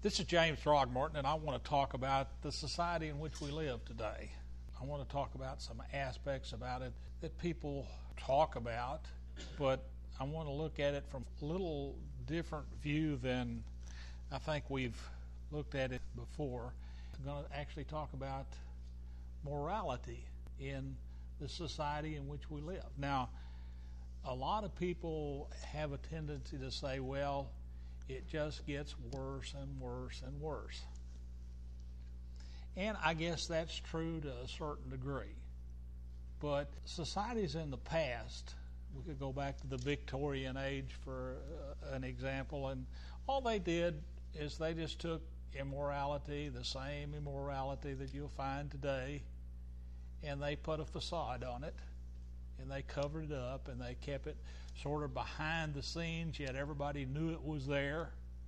This is James Throgmorton, and I want to talk about the society in which we live today. I want to talk about some aspects about it that people talk about, but I want to look at it from a little different view than I think we've looked at it before. I'm going to actually talk about morality in the society in which we live. Now, a lot of people have a tendency to say, well, it just gets worse and worse and worse. And I guess that's true to a certain degree. But societies in the past, we could go back to the Victorian age for an example, and all they did is they just took immorality, the same immorality that you'll find today, and they put a facade on it, and they covered it up, and they kept it sort of behind the scenes, yet everybody knew it was there.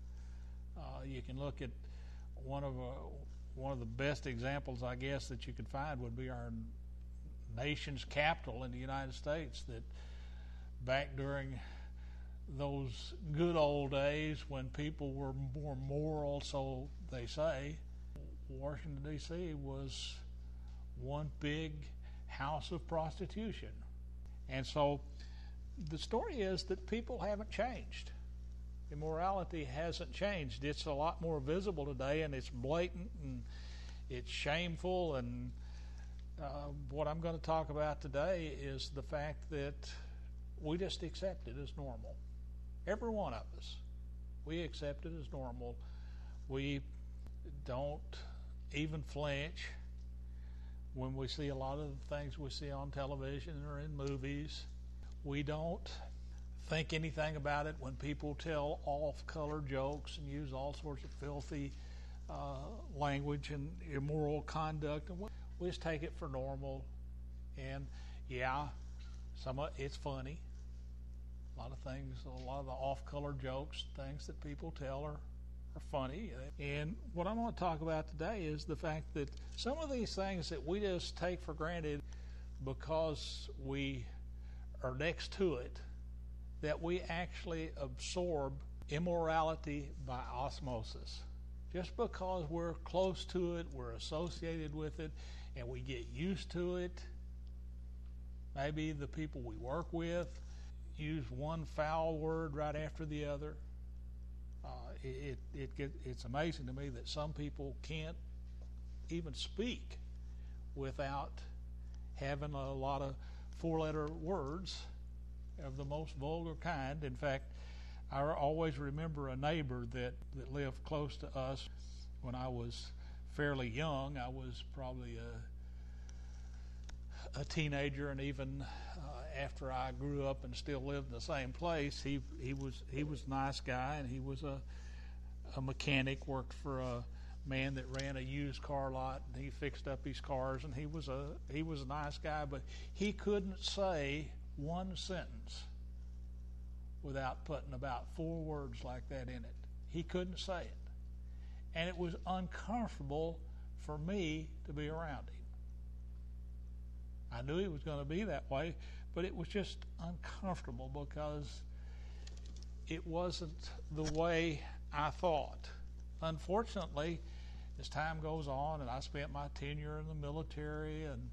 You can look at one of the best examples, I guess, that you could find would be our nation's capital in the United States, that back during those good old days when people were more moral, so they say, Washington, D.C. was one big house of prostitution. And so the story is that people haven't changed. Immorality hasn't changed. It's a lot more visible today, and it's blatant, and it's shameful. And what I'm going to talk about today is the fact that we just accept it as normal. Every one of us. We accept it as normal. We don't even flinch when we see a lot of the things we see on television or in movies. We don't think anything about it when people tell off-color jokes and use all sorts of filthy language and immoral conduct. And we just take it for normal. And yeah, it's funny. A lot of things, a lot of the off-color jokes, things that people tell are funny. And what I'm going to talk about today is the fact that some of these things that we just take for granted because we are next to it, that we actually absorb immorality by osmosis. Just because we're close to it, we're associated with it, and we get used to it. Maybe the people we work with use one foul word right after the other. It's amazing to me that some people can't even speak without having a lot of four-letter words of the most vulgar kind. In fact, I always remember a neighbor that lived close to us when I was fairly young. I was probably a teenager, and even after I grew up and still lived in the same place, he was a nice guy, and he was a mechanic, worked for a man that ran a used car lot, and he fixed up his cars, and he was a nice guy, but he couldn't say one sentence without putting about 4 words like that in it. He couldn't say it. And it was uncomfortable for me to be around him. I knew he was going to be that way, but it was just uncomfortable because it wasn't the way I thought. Unfortunately, as time goes on, and I spent my tenure in the military, and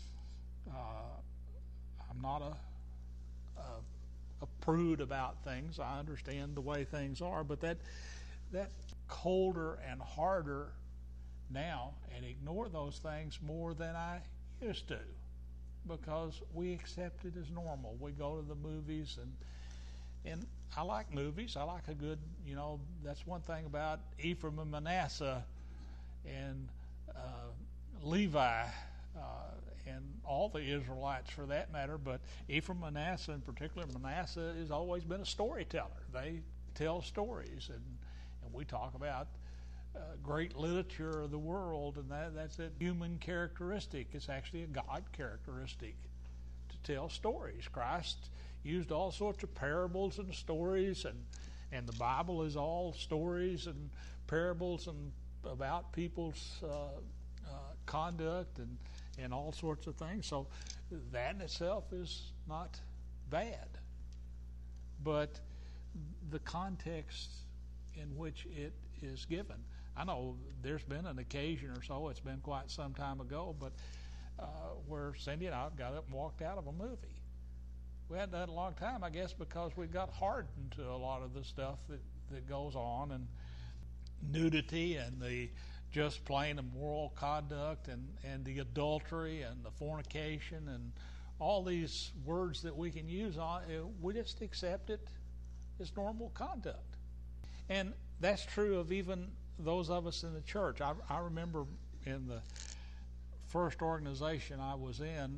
I'm not a prude about things. I understand the way things are, but that colder and harder now, and ignore those things more than I used to, because we accept it as normal. We go to the movies, and I like movies. I like a good, that's one thing about Ephraim and Manasseh and Levi and all the Israelites for that matter, but Ephraim, Manasseh in particular. Manasseh has always been a storyteller. They tell stories, and we talk about great literature of the world, and that's a human characteristic. It's actually a God characteristic to tell stories. Christ used all sorts of parables and stories, and the Bible is all stories and parables and about people's conduct and all sorts of things. So that in itself is not bad. But the context in which it is given. I know there's been an occasion or so, it's been quite some time ago, but where Cindy and I got up and walked out of a movie. We hadn't done it in a long time, I guess, because we got hardened to a lot of the stuff that goes on, and nudity and the just plain immoral conduct and the adultery and the fornication and all these words that we can use on it, we just accept it as normal conduct. And that's true of even those of us in the church. I remember in the first organization I was in,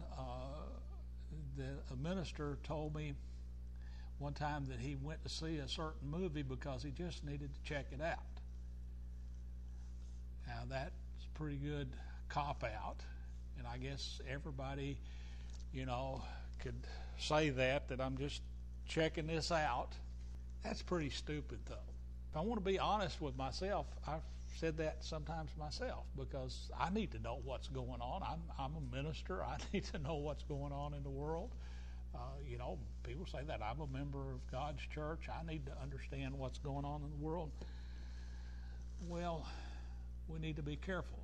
a minister told me one time that he went to see a certain movie because he just needed to check it out. Now that's a pretty good cop-out, and I guess everybody, could say that I'm just checking this out. That's pretty stupid, though. If I want to be honest with myself, I've said that sometimes myself because I need to know what's going on. I'm a minister. I need to know what's going on in the world. People say that I'm a member of God's church. I need to understand what's going on in the world. Well, we need to be careful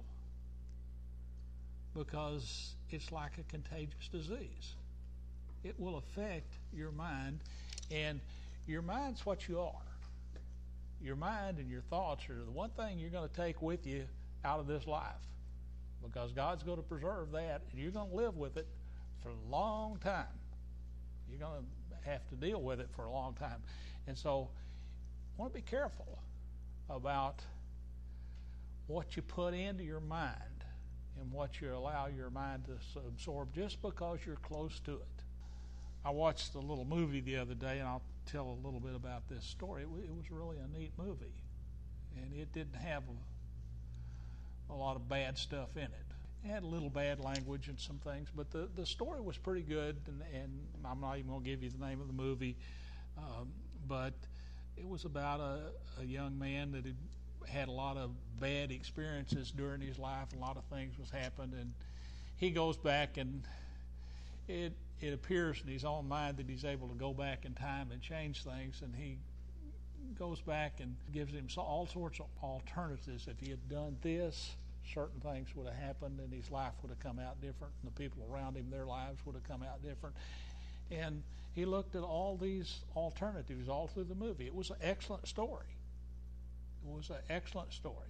because it's like a contagious disease. It will affect your mind, and your mind's what you are. Your mind and your thoughts are the one thing you're going to take with you out of this life, because God's going to preserve that, and you're going to live with it for a long time. You're going to have to deal with it for a long time. And so I want to be careful about what you put into your mind and what you allow your mind to absorb just because you're close to it. I watched a little movie the other day, and I'll tell a little bit about this story. It was really a neat movie, and it didn't have a lot of bad stuff in it. It had a little bad language and some things, but the story was pretty good, and I'm not even going to give you the name of the movie, but it was about a young man that had a lot of bad experiences during his life, and a lot of things was happened, and he goes back, and it appears in his own mind that he's able to go back in time and change things, and he goes back and gives him all sorts of alternatives. If he had done this, certain things would have happened, and his life would have come out different, and the people around him, their lives would have come out different. And he looked at all these alternatives all through the movie. It was an excellent story. It was an excellent story.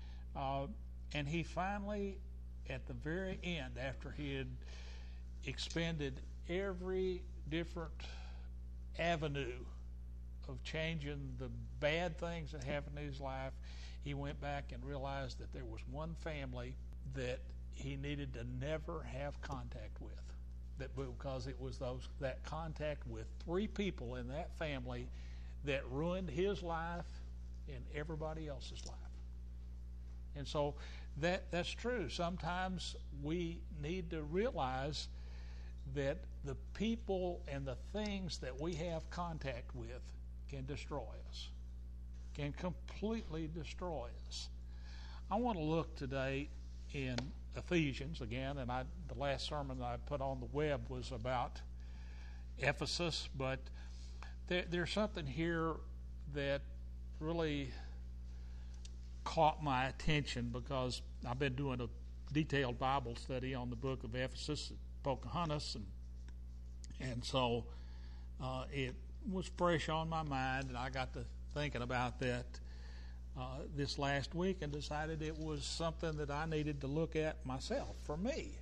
And he finally, at the very end, after he had expended every different avenue of changing the bad things that happened in his life, he went back and realized that there was one family that he needed to never have contact with, because it was that contact with three people in that family that ruined his life and everybody else's life. And so that's true. Sometimes we need to realize that the people and the things that we have contact with can destroy us, can completely destroy us. I want to look today in Ephesians again, and the last sermon that I put on the web was about Ephesus, but there's something here that really caught my attention because I've been doing a detailed Bible study on the book of Ephesus, Pocahontas, and so it was fresh on my mind, and I got to thinking about that this last week and decided it was something that I needed to look at myself for me,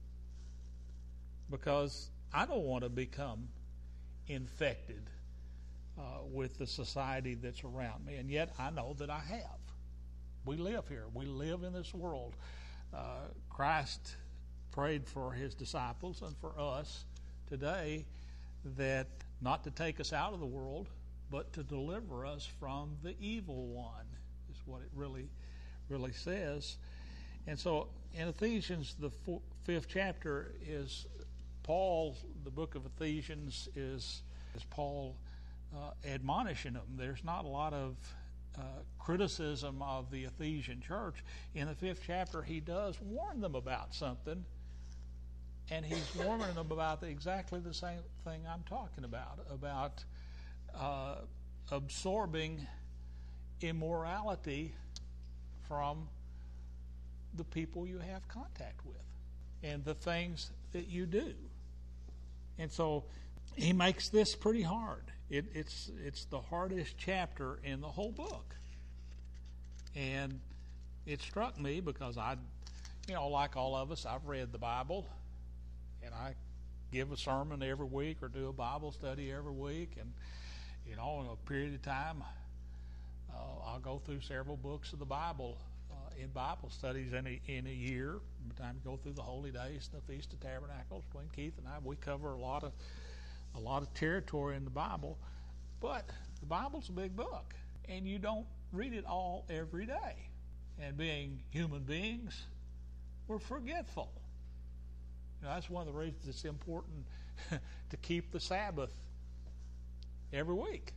because I don't want to become infected with the society that's around me, and yet I know that I have. We live here. We live in this world. Christ prayed for his disciples and for us today that not to take us out of the world, but to deliver us from the evil one, is what it really says. And so in Ephesians, the 5th chapter is Paul, the book of Ephesians is Paul admonishing them. There's not a lot of criticism of the Ephesian church. In the 5th chapter, he does warn them about something, and he's warning them about exactly the same thing I'm talking about absorbing immorality from the people you have contact with and the things that you do. And so he makes this pretty hard. It's the hardest chapter in the whole book. And it struck me because like all of us, I've read the Bible, and I give a sermon every week or do a Bible study every week, and in a period of time, I'll go through several books of the Bible in Bible studies in a year. By the time we go through the Holy Days and the Feast of Tabernacles, between Keith and I, we cover a lot of territory in the Bible. But the Bible's a big book, and you don't read it all every day. And being human beings, we're forgetful. That's one of the reasons it's important to keep the Sabbath every week.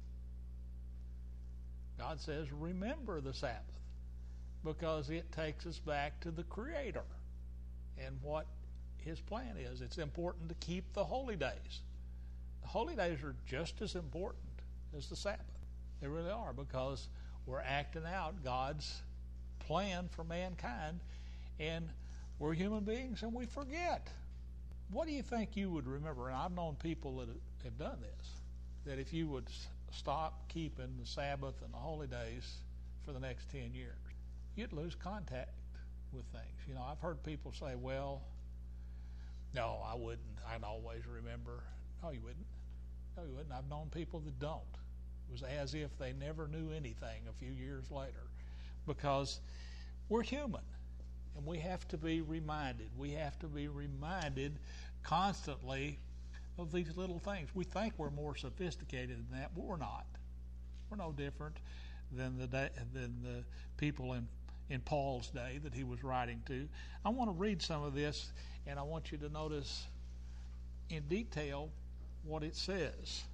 God says, remember the Sabbath, because it takes us back to the Creator and what His plan is. It's important to keep the holy days. The holy days are just as important as the Sabbath. They really are, because we're acting out God's plan for mankind, and we're human beings and we forget. What do you think you would remember? And I've known people that have done this, that if you would stop keeping the Sabbath and the holy days for the next 10 years, you'd lose contact with things. I've heard people say, well, no, I wouldn't. I'd always remember. No, you wouldn't. No, you wouldn't. I've known people that don't. It was as if they never knew anything a few years later, because we're human. And we have to be reminded. We have to be reminded constantly of these little things. We think we're more sophisticated than that, but we're not. We're no different than the people in Paul's day that he was writing to. I want to read some of this, and I want you to notice in detail what it says.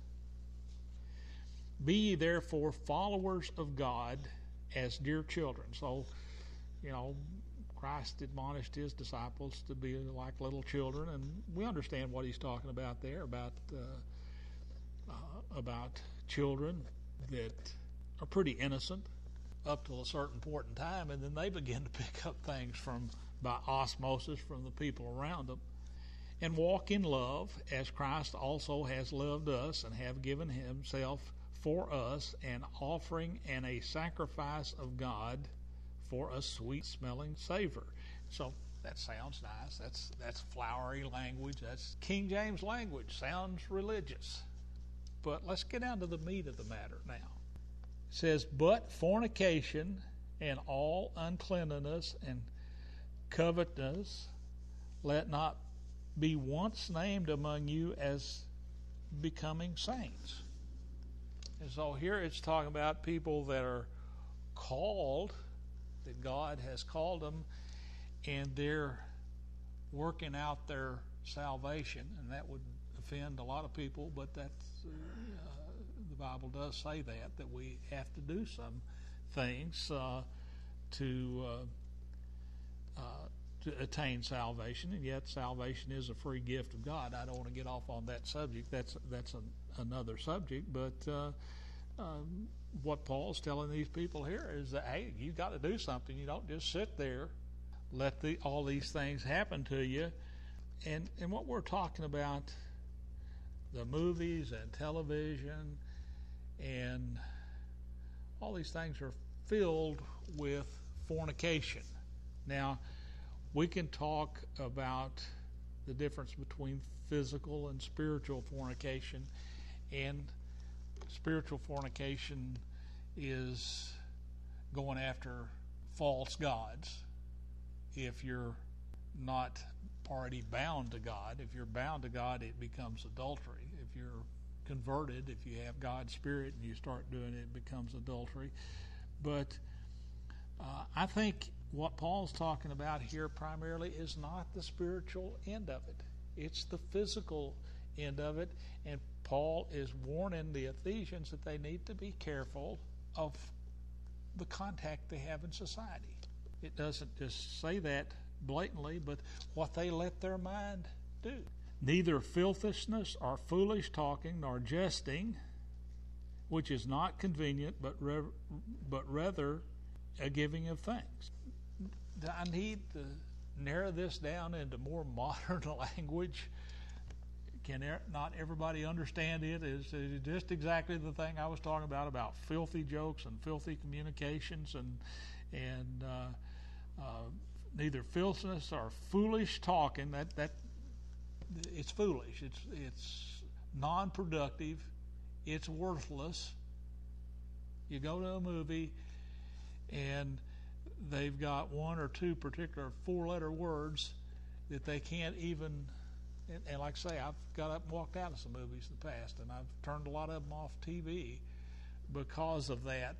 Be ye therefore followers of God as dear children. So, Christ admonished his disciples to be like little children, and we understand what he's talking about there, about children that are pretty innocent up to a certain point in time, and then they begin to pick up things by osmosis from the people around them. And walk in love, as Christ also has loved us and have given himself for us, an offering and a sacrifice of God for a sweet-smelling savor. So that sounds nice. That's flowery language. That's King James language. Sounds religious. But let's get down to the meat of the matter now. It says, but fornication and all uncleanness and covetousness let not be once named among you as becoming saints. And so here it's talking about people that are called, that God has called them, and they're working out their salvation. And that would offend a lot of people, but that's the Bible does say that we have to do some things to attain salvation, and yet salvation is a free gift of God. I don't want to get off on that subject. That's another subject, but what Paul's telling these people here is that, hey, you've got to do something. You don't just sit there, let all these things happen to you. And what we're talking about, the movies and television and all these things are filled with fornication. Now, we can talk about the difference between physical and spiritual fornication, and spiritual fornication is going after false gods. If you're not already bound to God, if you're bound to God, it becomes adultery. If you're converted, if you have God's Spirit and you start doing it, it becomes adultery. But I think what Paul's talking about here primarily is not the spiritual end of it. It's the physical end of it. And Paul is warning the Ephesians that they need to be careful of the contact they have in society. It doesn't just say that blatantly, but what they let their mind do. Neither filthishness or foolish talking nor jesting, which is not convenient, but rather a giving of thanks. I need to narrow this down into more modern language. Can not everybody understand it? It's just exactly the thing I was talking about filthy jokes and filthy communications and neither filthiness or foolish talking. That it's foolish. It's non-productive. It's worthless. You go to a movie and they've got one or two particular four-letter words that they can't even, and like I say, I've got up and walked out of some movies in the past, and I've turned a lot of them off TV because of that.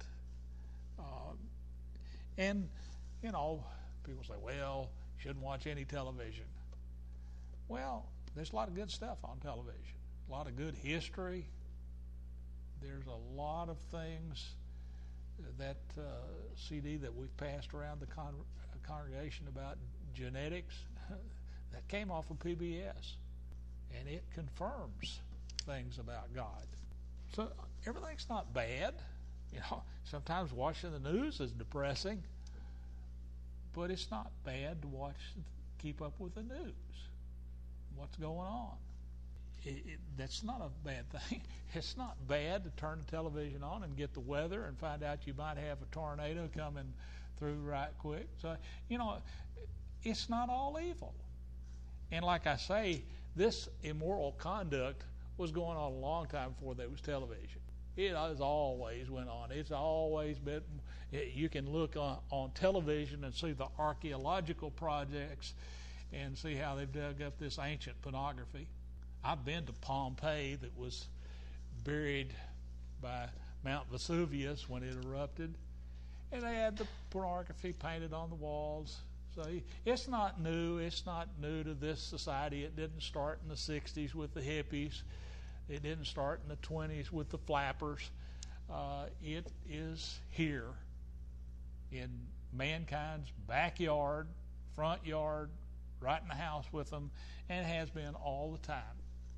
And, you know, people say, well, you shouldn't watch any television. Well, there's a lot of good stuff on television, a lot of good history. There's a lot of things. That CD that we've passed around the congregation about genetics, that came off of PBS, and it confirms things about God. So everything's not bad. You know, sometimes watching the news is depressing, but it's not bad to keep up with the news, what's going on. That's not a bad thing. It's not bad to turn the television on and get the weather and find out you might have a tornado coming through right quick. So, you know, it's not all evil. And like I say, this immoral conduct was going on a long time before there was television. It has always went on. It's always been, you can look on television and see the archaeological projects and see how they've dug up this ancient pornography. I've been to Pompeii that was buried by Mount Vesuvius when it erupted, and they had the pornography painted on the walls. So it's not new. It's not new to this society. It didn't start in the 60s with the hippies. It didn't start in the 20s with the flappers. It is here in mankind's backyard, front yard, right in the house with them, and has been all the time.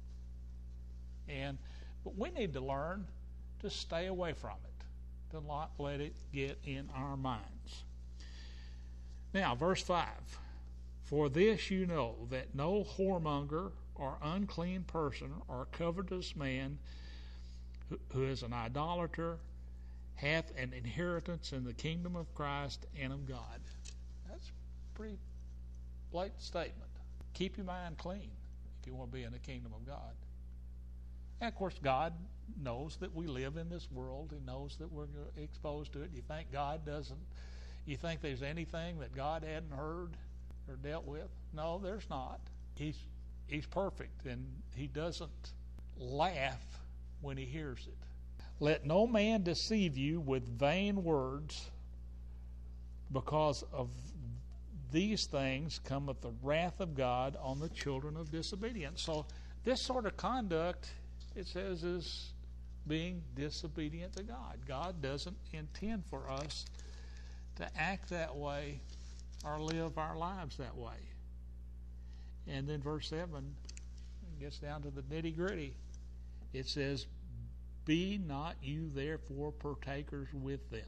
But we need to learn to stay away from it, to not let it get in our minds. Now, verse 5. For this you know, that no whoremonger or unclean person or covetous man who is an idolater hath an inheritance in the kingdom of Christ and of God. That's a pretty blatant statement. Keep your mind clean if you want to be in the kingdom of God. And of course, God knows that we live in this world. He knows that we're exposed to it. You think God doesn't? You think there's anything that God hadn't heard or dealt with? No, there's not. He's perfect, and He doesn't laugh when He hears it. Let no man deceive you with vain words, because of these things cometh the wrath of God on the children of disobedience. So this sort of conduct, it says, is being disobedient to God. God doesn't intend for us to act that way or live our lives that way. And then verse 7 gets down to the nitty-gritty. It says, be not you therefore partakers with them,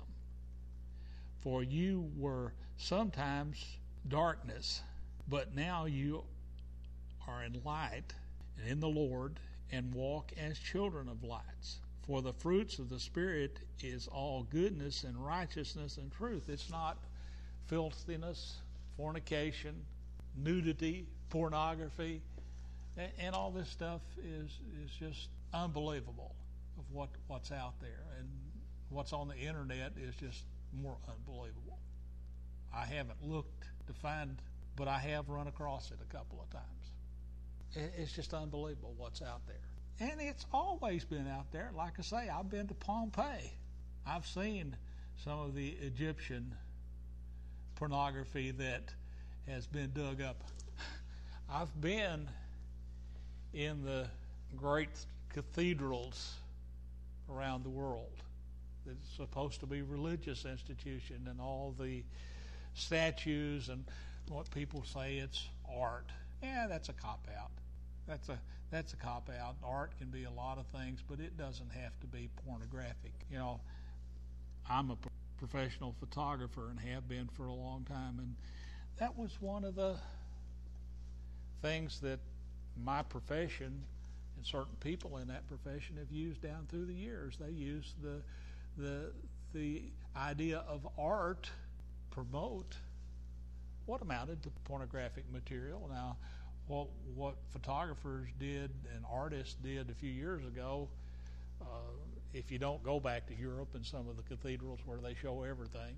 for you were sometimes darkness, but now you are in light and in the Lord, and walk as children of lights. For the fruits of the Spirit is all goodness and righteousness and truth. It's not filthiness, fornication, nudity, pornography, and all this stuff is just unbelievable of what's out there. And what's on the internet is just more unbelievable. I haven't looked to find, but I have run across it a couple of times. It's just unbelievable what's out there. And it's always been out there. Like I say, I've been to Pompeii. I've seen some of the Egyptian pornography that has been dug up. I've been in the great cathedrals around the world that's supposed to be religious institution, and all the statues and what people say it's art. Yeah, that's a cop-out. that's a cop out. Art can be a lot of things, but it doesn't have to be pornographic. I'm a professional photographer and have been for a long time, and that was one of the things that my profession and certain people in that profession have used down through the years. They use the idea of art promote what amounted to pornographic material. Now, what photographers did and artists did a few years ago, if you don't go back to Europe and some of the cathedrals where they show everything,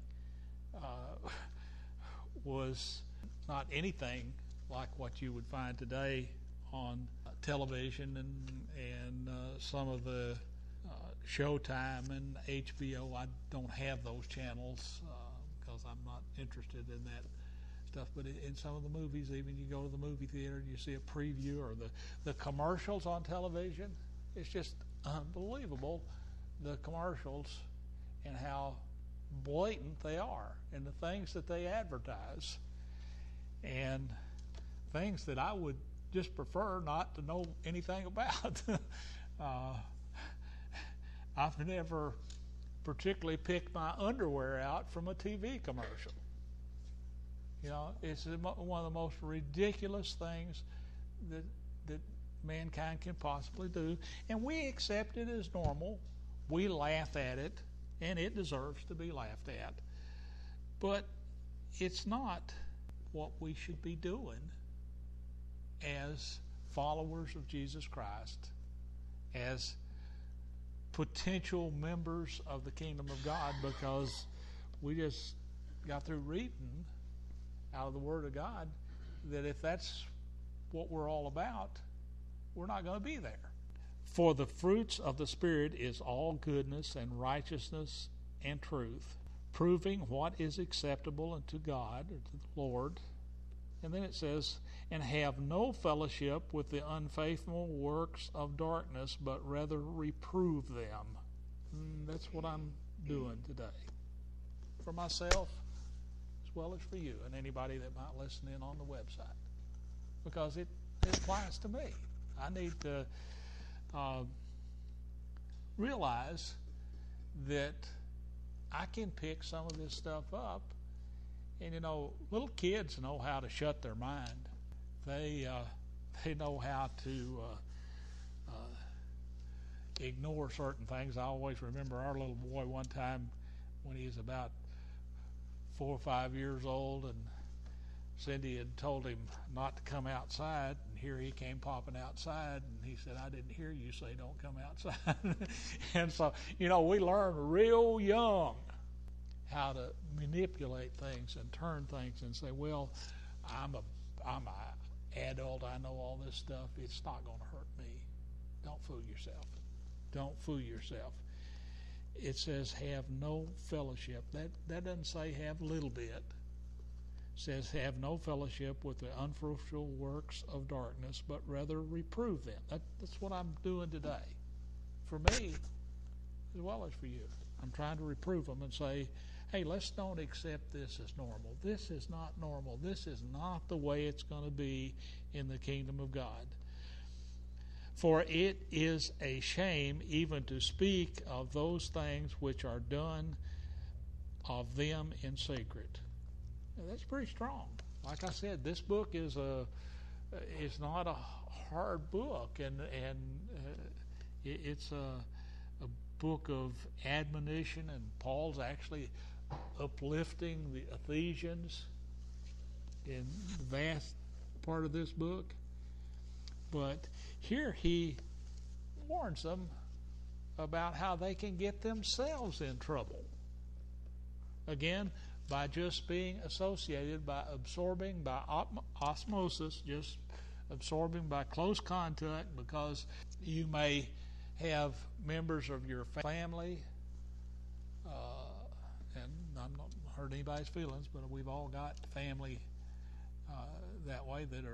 was not anything like what you would find today on television and some of the Showtime and HBO. I don't have those channels because I'm not interested in that stuff. But in some of the movies, even you go to the movie theater and you see a preview or the commercials on television, it's just unbelievable, the commercials and how blatant they are and the things that they advertise and things that I would just prefer not to know anything about. I've never particularly picked my underwear out from a TV commercial. It's one of the most ridiculous things that mankind can possibly do, and we accept it as normal. We laugh at it, and it deserves to be laughed at. But it's not what we should be doing as followers of Jesus Christ, as potential members of the kingdom of God, because we just got through reading out of the Word of God that if that's what we're all about, we're not going to be there. For the fruits of the Spirit is all goodness and righteousness and truth, proving what is acceptable unto God or to the Lord. And then it says, and have no fellowship with the unfaithful works of darkness, but rather reprove them. That's what I'm doing today. For myself, as well as for you and anybody that might listen in on the website. Because it applies to me. I need to realize that I can pick some of this stuff up. And little kids know how to shut their mind. They know how to ignore certain things. I always remember our little boy one time when he was about 4 or 5 years old, and Cindy had told him not to come outside, and here he came popping outside, and he said, I didn't hear you say don't come outside. And so, we learn real young how to manipulate things and turn things and say, well, I'm a adult, I know all this stuff, it's not going to hurt me. Don't fool yourself. Don't fool yourself. It says have no fellowship. That doesn't say have a little bit. It says have no fellowship with the unfruitful works of darkness, but rather reprove them. That's what I'm doing today. For me, as well as for you. I'm trying to reprove them and say, hey, let's don't accept this as normal. This is not normal. This is not the way it's going to be in the kingdom of God. For it is a shame even to speak of those things which are done of them in secret. Now, that's pretty strong. Like I said, this book is not a hard book, and it's a book of admonition, and Paul's actually uplifting the Ephesians in the vast part of this book. But here he warns them about how they can get themselves in trouble. Again, by just being associated, by absorbing, by osmosis, just absorbing by close contact, because you may have members of your family, and I'm not hurting anybody's feelings, but we've all got family that way that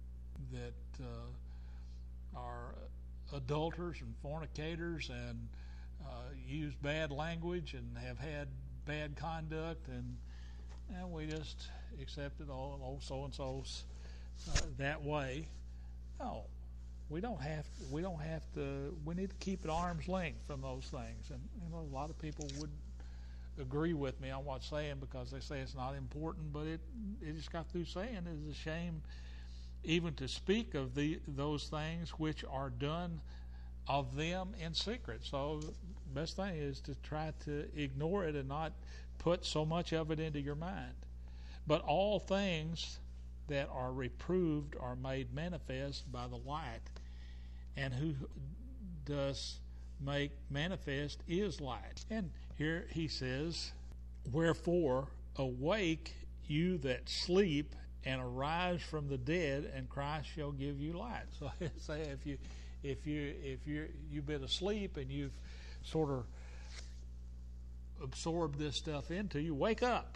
are adulterers and fornicators and use bad language and have had bad conduct, and we just accept it, so and so's that way. No, We don't have to. We need to keep at arm's length from those things. And a lot of people would agree with me on what I'm saying because they say it's not important, but it just got through saying it is a shame even to speak of those things which are done of them in secret. So the best thing is to try to ignore it and not put so much of it into your mind. But all things that are reproved are made manifest by the light, and who does make manifest is light. And here he says, wherefore awake you that sleep, and arise from the dead, and Christ shall give you light. So say if you've been asleep and you've sort of absorbed this stuff into you, wake up.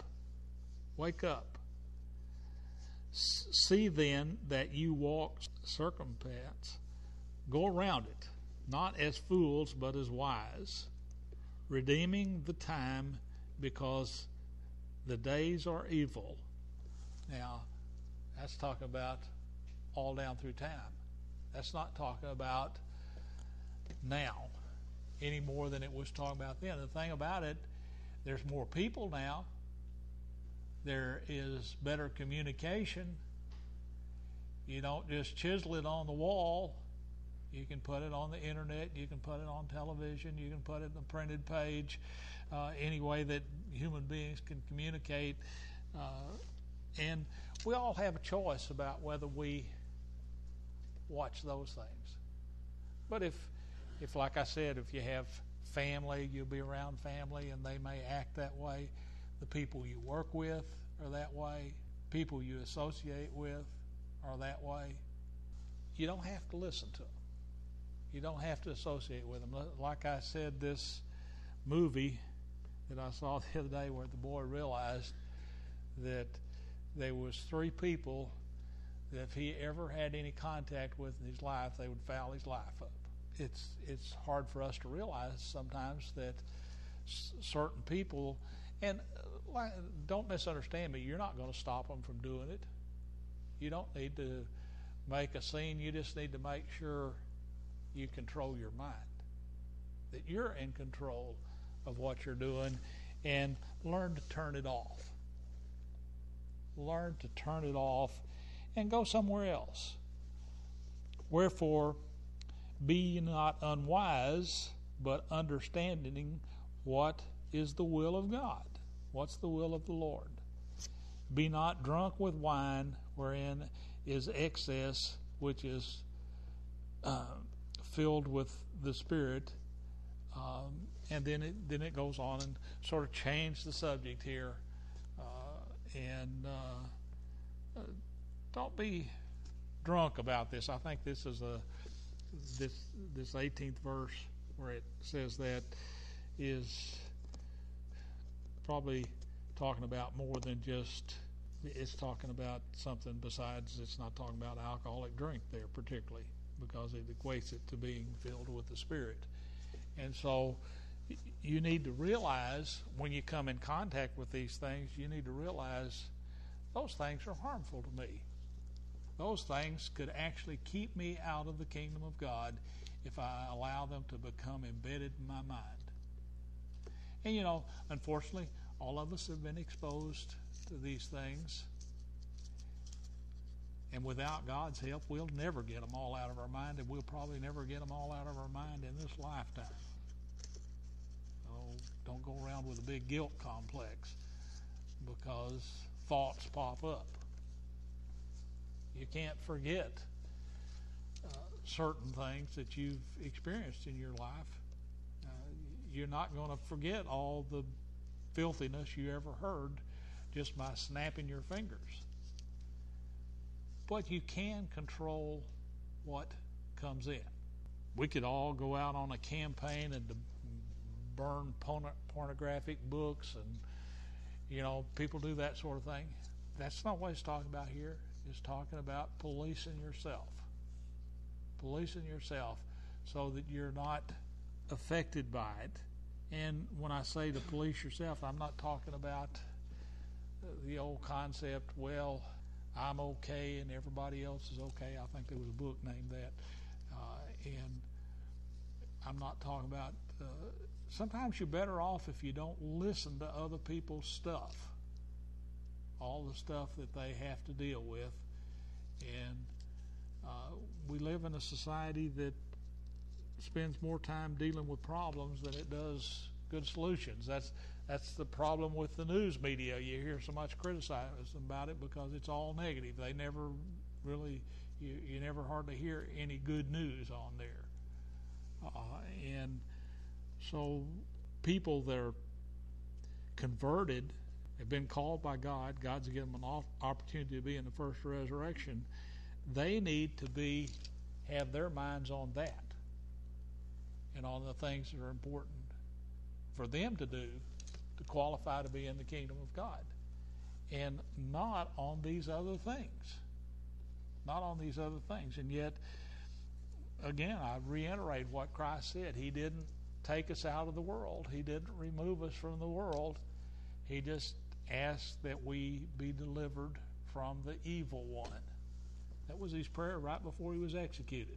See then that you walk circumspect, go around it, not as fools but as wise, redeeming the time, because the days are evil. Now, that's talking about all down through time. That's not talking about now any more than it was talking about then. The thing about it, there's more people now. There is better communication. You don't just chisel it on the wall. You can put it on the internet. You can put it on television. You can put it in the printed page. Any way that human beings can communicate. And we all have a choice about whether we watch those things. But if like I said, if you have family, you'll be around family and they may act that way. The people you work with are that way. People you associate with are that way. You don't have to listen to them. You don't have to associate with them. Like I said, this movie that I saw the other day where the boy realized that there was 3 people that if he ever had any contact with in his life, they would foul his life up. It's hard for us to realize sometimes that certain people, and don't misunderstand me, you're not going to stop them from doing it. You don't need to make a scene. You just need to make sure you control your mind, that you're in control of what you're doing, and learn to turn it off. Learn to turn it off and go somewhere else. Wherefore, be ye not unwise, but understanding what is the will of God. What's the will of the Lord? Be not drunk with wine, wherein is excess, which is filled with the Spirit. And then it goes on and sort of change the subject here. Don't be drunk about this. I think this is this 18th verse where it says that is probably talking about more than just, it's talking about something besides, it's not talking about alcoholic drink there particularly, because it equates it to being filled with the Spirit. And so you need to realize when you come in contact with these things, you need to realize those things are harmful to me. Those things could actually keep me out of the kingdom of God if I allow them to become embedded in my mind. And unfortunately, all of us have been exposed to these things. And without God's help, we'll never get them all out of our mind, and we'll probably never get them all out of our mind in this lifetime. So don't go around with a big guilt complex because thoughts pop up. You can't forget certain things that you've experienced in your life. You're not going to forget all the filthiness you ever heard just by snapping your fingers. But you can control what comes in. We could all go out on a campaign and to burn pornographic books, and people do that sort of thing. That's not what it's talking about here. It's talking about policing yourself. Policing yourself so that you're not affected by it. And when I say to police yourself, I'm not talking about the old concept, well, I'm okay and everybody else is okay. I think there was a book named that. And I'm not talking about, sometimes you're better off if you don't listen to other people's stuff, all the stuff that they have to deal with. And we live in a society that spends more time dealing with problems than it does good solutions. That's the problem with the news media. You hear so much criticism about it because it's all negative. They never really, you never hardly hear any good news on there. And so people that are converted, have been called by God, God's given them an opportunity to be in the first resurrection, they need to have their minds on that and on the things that are important for them to do to qualify to be in the kingdom of God, and not on these other things. Not on these other things. And yet, again, I reiterate what Christ said. He didn't take us out of the world. He didn't remove us from the world. He just asked that we be delivered from the evil one. That was his prayer right before he was executed.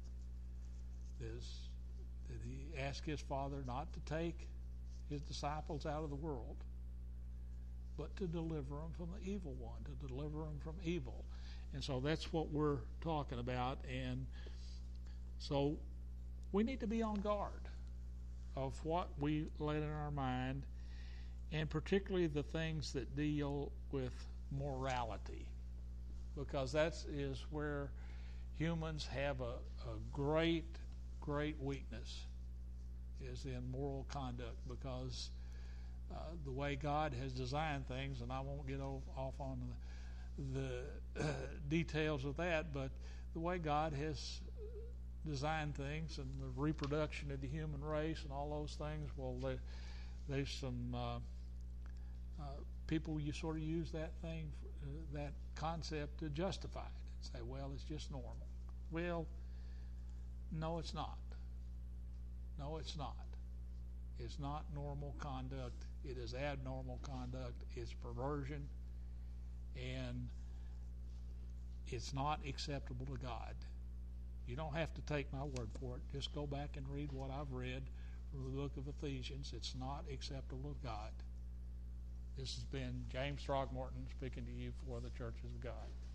That he asked his Father not to take his disciples out of the world, but to deliver them from the evil one, to deliver them from evil. And so that's what we're talking about. And so we need to be on guard of what we let in our mind, and particularly the things that deal with morality, because that is where humans have a great weakness, is in moral conduct, because the way God has designed things, and I won't get off on the details of that, but the way God has designed things and the reproduction of the human race and all those things, well, there's some people, you sort of use that thing, that concept, to justify it and say, well, it's just normal. Well, no, it's not. No, it's not. It's not normal conduct. It is abnormal conduct. It's perversion. And it's not acceptable to God. You don't have to take my word for it. Just go back and read what I've read from the book of Ephesians. It's not acceptable to God. This has been James Throgmorton speaking to you for the Churches of God.